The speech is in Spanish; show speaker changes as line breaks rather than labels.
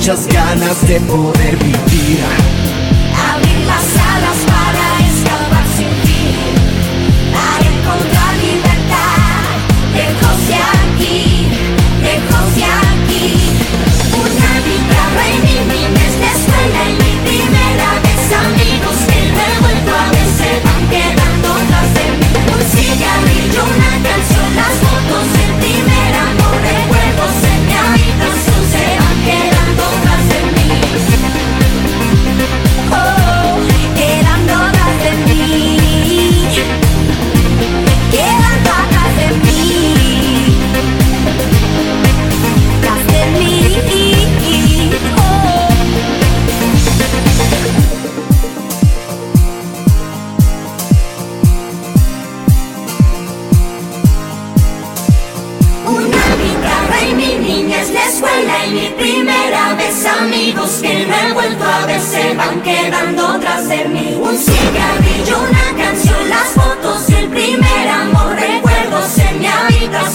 muchas ganas de poder vivir.
Abrir las alas para escapar sin fin, para encontrar libertad. Lejos de aquí, lejos de aquí. Una guitarra en mi niñez de escuela y mi primera vez. Amigos que revuelto a veces van quedando tras de mí. Un cigarrillo, una canción, las fotos del primer amor. Recuerdos en mi habitación se van quedando tras de mí. Oh, quedando atrás de mí, quedando atrás de mí, tras de mí. Oh. Una guitarra y mi niñez, la escuela y mi primera vez. Amigos que me he vuelto a ver se van quedando tras de mí. Un cigarrillo, una canción, las fotos del primer amor. Recuerdos en mi habitación